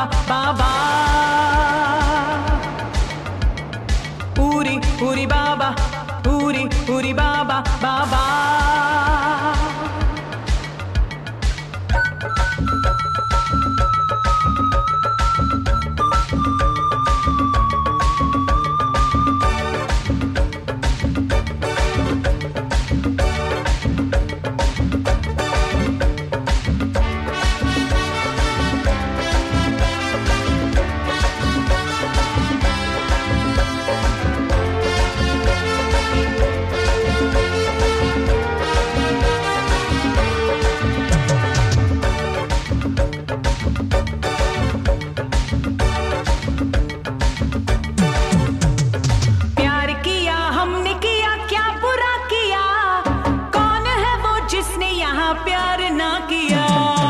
बाबा। पूरी पूरी बाबा, पूरी पूरी बाबा बाबा। प्यार ना किया,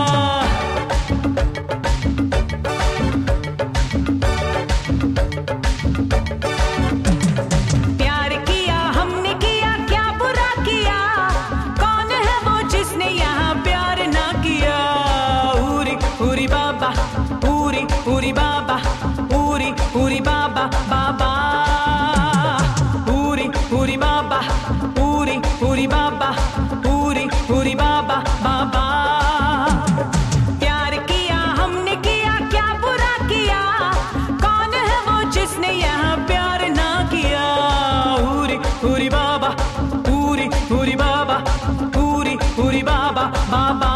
प्यार किया हमने किया, क्या बुरा किया, कौन है वो जिसने यहाँ प्यार ना किया। पूरी पूरी बाबा, पूरी पूरी बाबा, पूरी पूरी बाबा बाबा। पूरी पूरी बाबा, पूरी पूरी बाबा, पूरी पूरी बाबा बाबा। प्यार किया हमने किया, क्या बुरा किया, कौन है वो जिसने यहाँ प्यार ना किया। पूरी पूरी बाबा, पूरी पूरी बाबा, पूरी पूरी बाबा बाबा।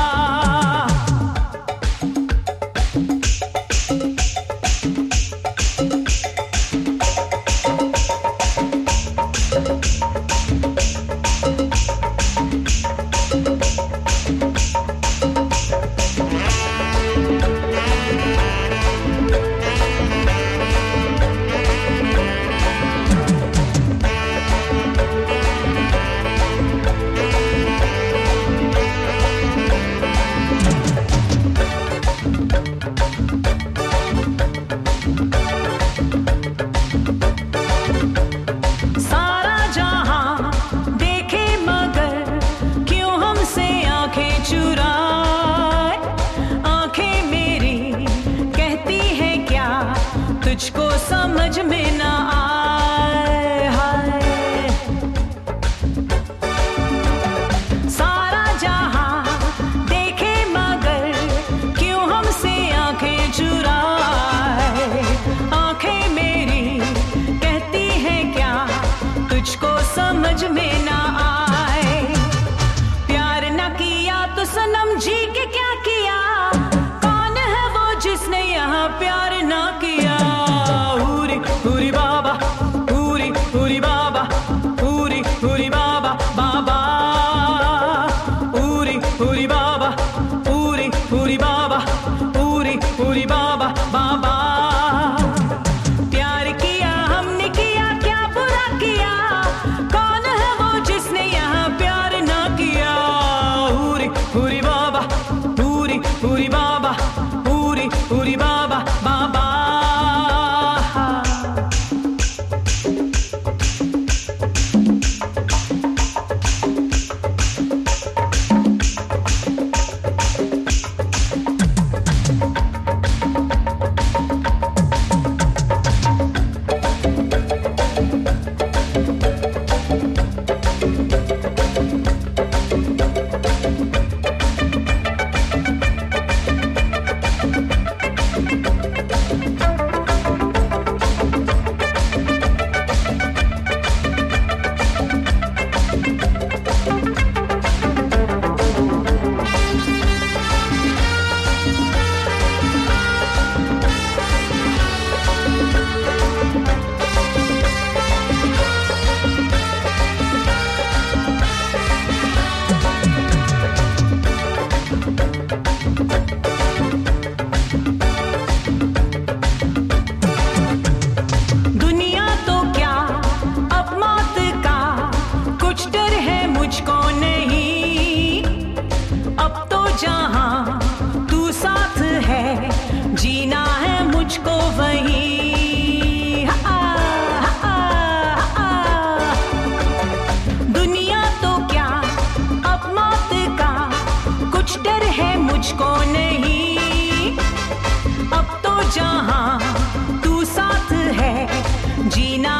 तुझको समझ में ना आए हाय, सारा जहां देखे मगर क्यों हमसे आंखें चुराए। आंखें मेरी कहती हैं क्या तुझको समझ में ना आए। प्यार ना किया तो सनम जी के क्या किया, कौन है वो जिसने यहाँ प्यार ना किया। पूरी बाबा, पूरी पूरी बाबा, पूरी पूरी बाबा बाबा। पूरी पूरी बाबा, पूरी पूरी बाबा, पूरी पूरी बाबा बाबा। प्यार किया हमने किया, क्या बुरा किया, कौन है वो जीना